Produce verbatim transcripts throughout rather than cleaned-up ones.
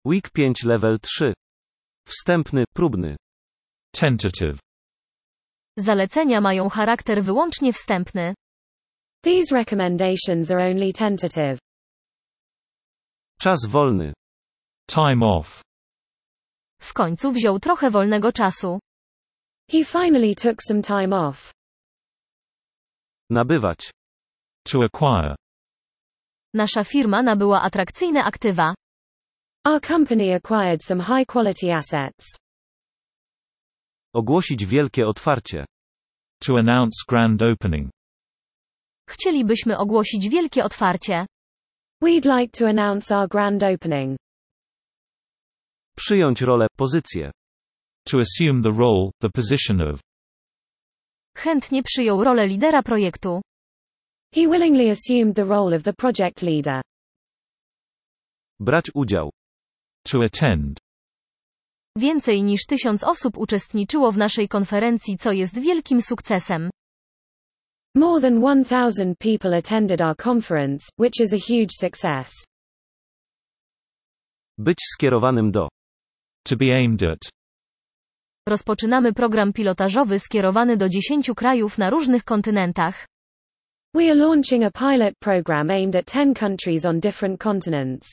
Week pięć Level trzy. Wstępny, próbny. Tentative. Zalecenia mają charakter wyłącznie wstępny. These recommendations are only tentative. Czas wolny. Time off. W końcu wziął trochę wolnego czasu. He finally took some time off. Nabywać. To acquire. Nasza firma nabyła atrakcyjne aktywa. Our company acquired some high-quality assets. Ogłosić wielkie otwarcie. To announce grand opening. Chcielibyśmy ogłosić wielkie otwarcie. We'd like to announce our grand opening. Przyjąć rolę, pozycję. To assume the role, the position of. Chętnie przyjął rolę lidera projektu. He willingly assumed the role of the project leader. Brać udział. To attend. Więcej niż tysiąc osób uczestniczyło w naszej konferencji, co jest wielkim sukcesem. More than one thousand people attended our conference, which is a huge success. Być skierowanym do. To be aimed at. Rozpoczynamy program pilotażowy skierowany do dziesięciu krajów na różnych kontynentach. We are launching a pilot program aimed at ten countries on different continents.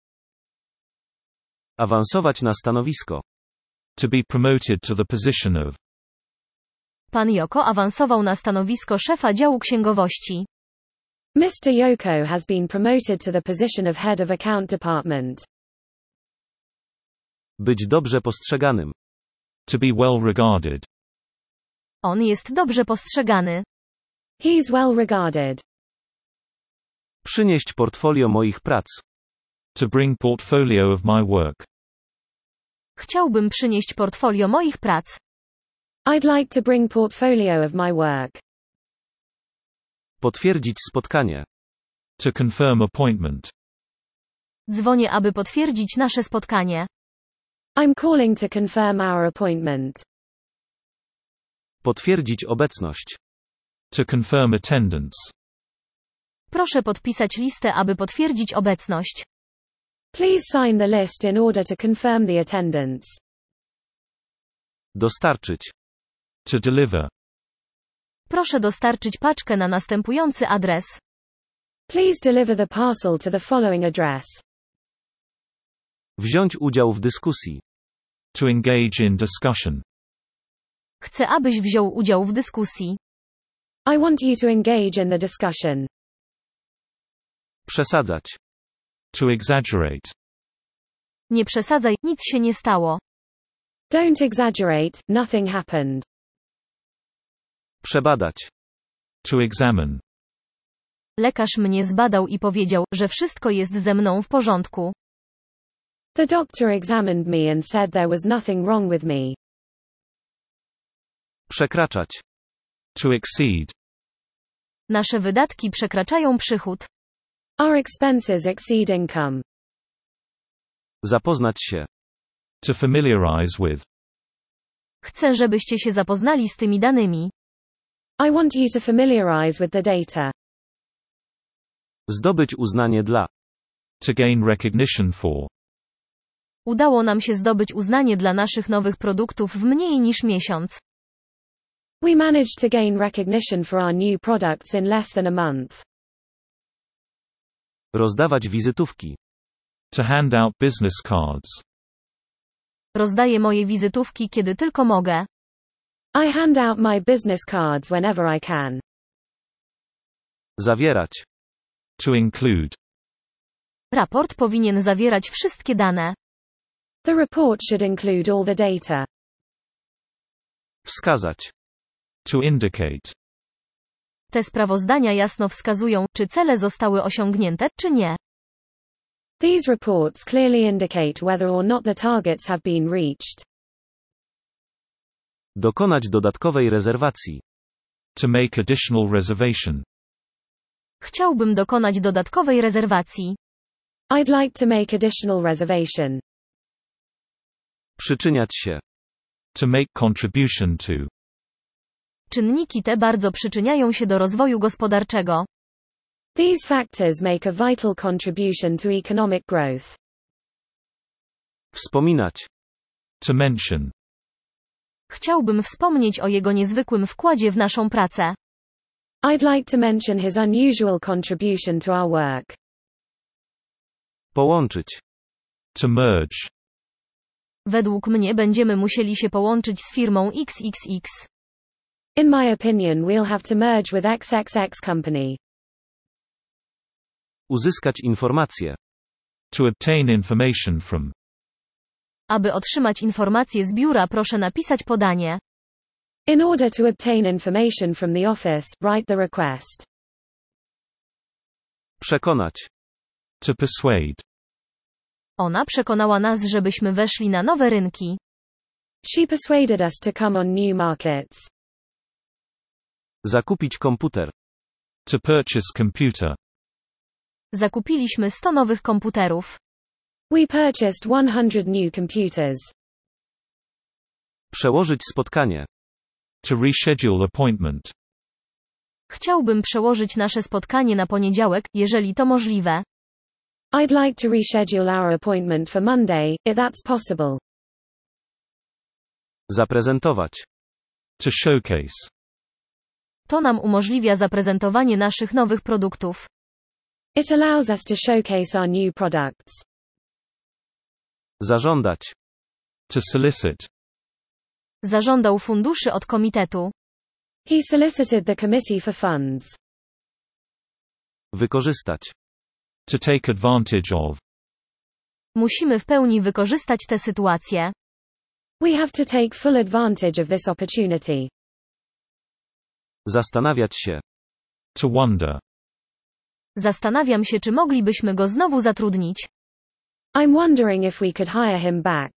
Awansować na stanowisko. To be promoted to the position of. Pan Yoko awansował na stanowisko szefa działu księgowości. mister Yoko has been promoted to the position of head of account department. Być dobrze postrzeganym. To be well regarded. On jest dobrze postrzegany. He's well regarded. Przynieść portfolio moich prac. To bring portfolio of my work. Chciałbym przynieść portfolio moich prac. I'd like to bring portfolio of my work. Potwierdzić spotkanie. To confirm appointment. Dzwonię, aby potwierdzić nasze spotkanie. I'm calling to confirm our appointment. Potwierdzić obecność. To confirm attendance. Proszę podpisać listę, aby potwierdzić obecność. Please sign the list in order to confirm the attendance. Dostarczyć. To deliver. Proszę dostarczyć paczkę na następujący adres. Please deliver the parcel to the following address. Wziąć udział w dyskusji. To engage in discussion. Chcę, abyś wziął udział w dyskusji. I want you to engage in the discussion. Przesadzać. To exaggerate. Nie przesadzaj, nic się nie stało. Don't exaggerate, nothing happened. Przebadać. To examine. Lekarz mnie zbadał i powiedział, że wszystko jest ze mną w porządku. The doctor examined me and said there was nothing wrong with me. Przekraczać. To exceed. Nasze wydatki przekraczają przychód. Our expenses exceed income. Zapoznać się. To familiarize with. Chcę, żebyście się zapoznali z tymi danymi. I want you to familiarize with the data. Zdobyć uznanie dla. To gain recognition for. Udało nam się zdobyć uznanie dla naszych nowych produktów w mniej niż miesiąc. We managed to gain recognition for our new products in less than a month. Rozdawać wizytówki. To hand out business cards. Rozdaję moje wizytówki, kiedy tylko mogę. I hand out my business cards whenever I can. Zawierać. To include. Raport powinien zawierać wszystkie dane. The report should include all the data. Wskazać. To indicate. Te sprawozdania jasno wskazują, czy cele zostały osiągnięte, czy nie. These reports clearly indicate whether or not the targets have been reached. Dokonać dodatkowej rezerwacji. To make additional reservation. Chciałbym dokonać dodatkowej rezerwacji. I'd like to make additional reservation. Przyczyniać się. To make contribution to. Czynniki te bardzo przyczyniają się do rozwoju gospodarczego. These factors make a vital contribution to economic growth. Wspominać. To mention. Chciałbym wspomnieć o jego niezwykłym wkładzie w naszą pracę. I'd like to mention his unusual contribution to our work. Połączyć. To merge. Według mnie będziemy musieli się połączyć z firmą X X X. In my opinion, we'll have to merge with X X X company. Uzyskać informacje. To obtain information from. Aby otrzymać informacje z biura, proszę napisać podanie. In order to obtain information from the office, write the request. Przekonać. To persuade. Ona przekonała nas, żebyśmy weszli na nowe rynki. She persuaded us to come on new markets. Zakupić komputer. To purchase computer. Zakupiliśmy sto nowych komputerów. We purchased one hundred new computers. Przełożyć spotkanie. To reschedule appointment. Chciałbym przełożyć nasze spotkanie na poniedziałek, jeżeli to możliwe. I'd like to reschedule our appointment for Monday, if that's possible. Zaprezentować. To showcase. To nam umożliwia zaprezentowanie naszych nowych produktów. It allows us to showcase our new products. Zażądać. To solicit. Zażądał funduszy od komitetu. He solicited the committee for funds. Wykorzystać. To take advantage of. Musimy w pełni wykorzystać tę sytuację. We have to take full advantage of this opportunity. Zastanawiać się. To wonder. Zastanawiam się, czy moglibyśmy go znowu zatrudnić. I'm wondering if we could hire him back.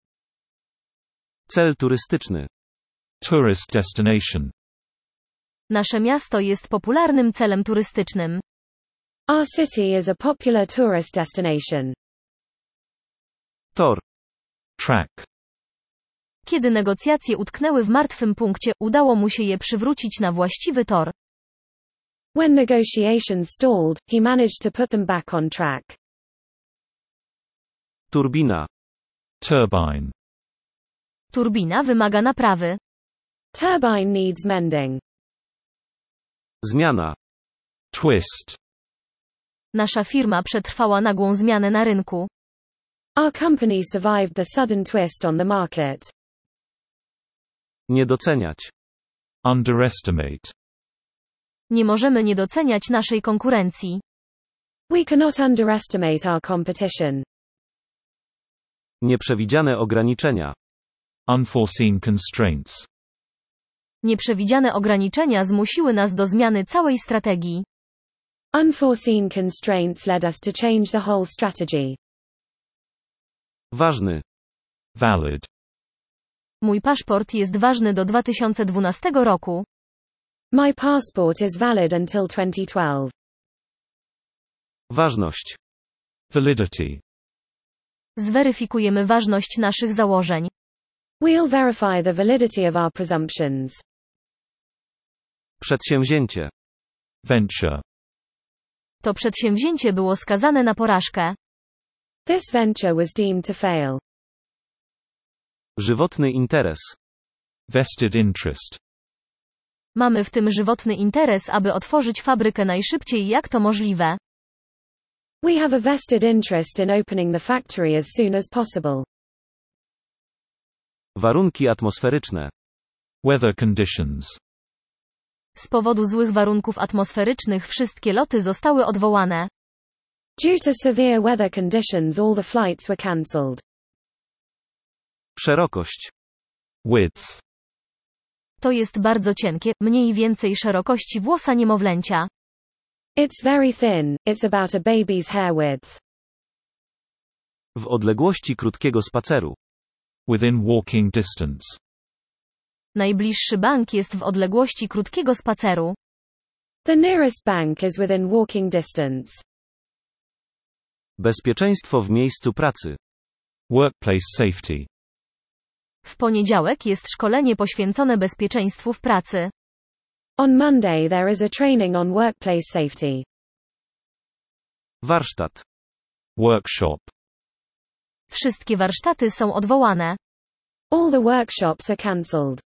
Cel turystyczny. Tourist destination. Nasze miasto jest popularnym celem turystycznym. Our city is a popular tourist destination. Tor. Track. Kiedy negocjacje utknęły w martwym punkcie, udało mu się je przywrócić na właściwy tor. When negotiations stalled, he managed to put them back on track. Turbina. Turbine. Turbina wymaga naprawy. Turbine needs mending. Zmiana. Twist. Nasza firma przetrwała nagłą zmianę na rynku. Our company survived the sudden twist on the market. Nie doceniać. Underestimate. Nie możemy nie doceniać naszej konkurencji. We cannot underestimate our competition. Nieprzewidziane ograniczenia. Unforeseen constraints. Nieprzewidziane ograniczenia zmusiły nas do zmiany całej strategii. Unforeseen constraints led us to change the whole strategy. Ważny. Valid. Mój paszport jest ważny do dwa tysiące dwunastego roku. My passport is valid until twenty twelve. Ważność. Validity. Zweryfikujemy ważność naszych założeń. We'll verify the validity of our presumptions. Przedsięwzięcie. Venture. To przedsięwzięcie było skazane na porażkę. This venture was deemed to fail. Żywotny interes. Vested interest. Mamy w tym żywotny interes, aby otworzyć fabrykę najszybciej jak to możliwe. We have a vested interest in opening the factory as soon as possible. Warunki atmosferyczne. Weather conditions. Z powodu złych warunków atmosferycznych wszystkie loty zostały odwołane. Due to severe weather conditions, all the flights were cancelled. Szerokość. Width. To jest bardzo cienkie, mniej więcej szerokości włosa niemowlęcia. It's very thin, it's about a baby's hair width. W odległości krótkiego spaceru. Within walking distance. Najbliższy bank jest w odległości krótkiego spaceru. The nearest bank is within walking distance. Bezpieczeństwo w miejscu pracy. Workplace safety. W poniedziałek jest szkolenie poświęcone bezpieczeństwu w pracy. On Monday there is a training on workplace safety. Warsztat. Workshop. Wszystkie warsztaty są odwołane. All the workshops are cancelled.